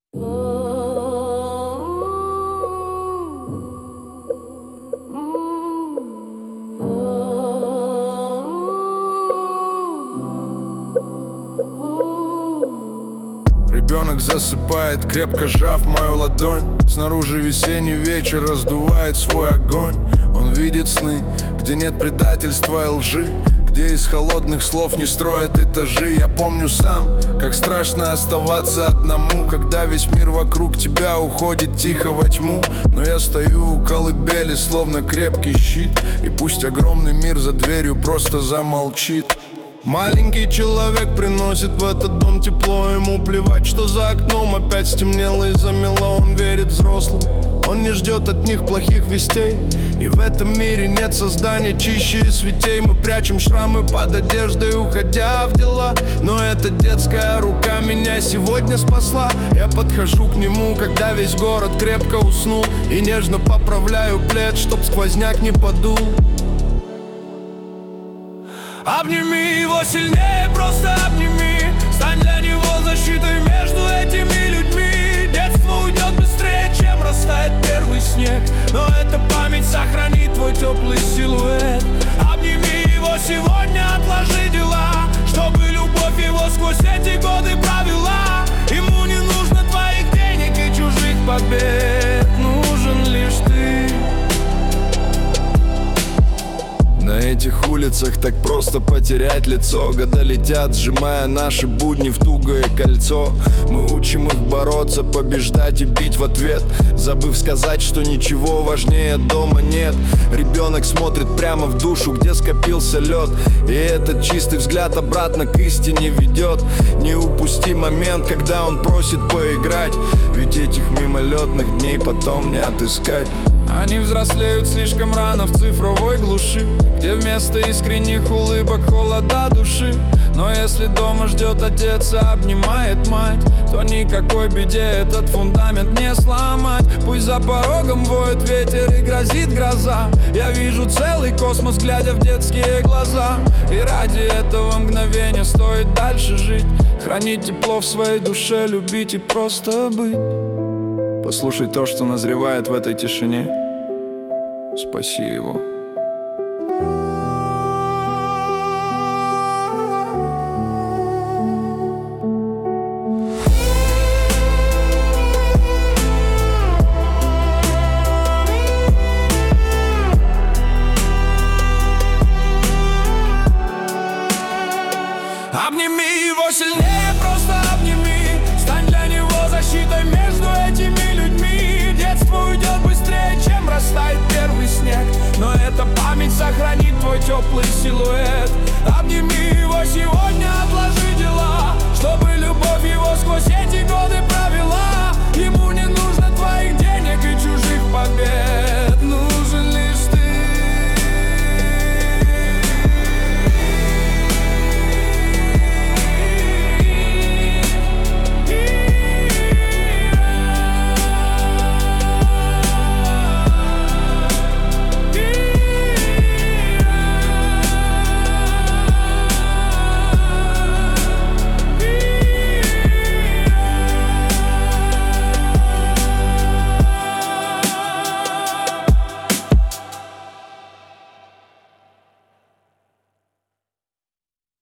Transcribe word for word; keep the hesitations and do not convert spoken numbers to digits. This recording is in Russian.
Ребенок засыпает, крепко сжав мою ладонь. Снаружи весенний вечер раздувает свой огонь. Он видит сны, где нет предательства и лжи, где из холодных слов не строят этажи. Я помню сам, как страшно оставаться одному, когда весь мир вокруг тебя уходит тихо во тьму. Но я стою у колыбели, словно крепкий щит, и пусть огромный мир за дверью просто замолчит. Маленький человек приносит в этот дом тепло. Ему плевать, что за окном опять стемнело и замело. Он верит взрослым, он не ждет от них плохих вестей. И в этом мире нет создания чище и святей. Мы прячем шрамы под одеждой, уходя в дела, но эта детская рука меня сегодня спасла. Я подхожу к нему, когда весь город крепко уснул, и нежно поправляю плед, чтоб сквозняк не подул. Обними его сильнее, просто обними. Стань для него защитой между этими людьми. Детство уйдет быстрее, чем растает первый снег, но эта память сохранит твой теплый силуэт. Обними его сегодня, отложи дела, чтобы любовь его сквозь эти годы провела. Ему не нужно твоих денег и чужих побед, нужен лишь ты. На этих улицах так просто потерять лицо. Года летят, сжимая наши будни в тугое кольцо. Мы учим их бороться, побеждать и бить в ответ, забыв сказать, что ничего важнее дома нет. Ребенок смотрит прямо в душу, где скопился лед, и этот чистый взгляд обратно к истине ведет. Не упусти момент, когда он просит поиграть, ведь этих мимолетных дней потом не отыскать. Они взрослеют слишком рано в цифровой глуши, где вместо искренних улыбок холода души. Но если дома ждет отец и обнимает мать, то никакой беде этот фундамент не сломать. Пусть за порогом воет ветер и грозит гроза, я вижу целый космос, глядя в детские глаза. И ради этого мгновения стоит дальше жить, хранить тепло в своей душе, любить и просто быть. Послушай то, что назревает в этой тишине. Спаси его. Обними его сильнее, просто обними. Стань для него защитой между этими людьми. Детство уйдет быстрее, чем растает первый снег, но эта память сохранит твой теплый силуэт. Обними его сегодня, отложи дела, чтобы любовь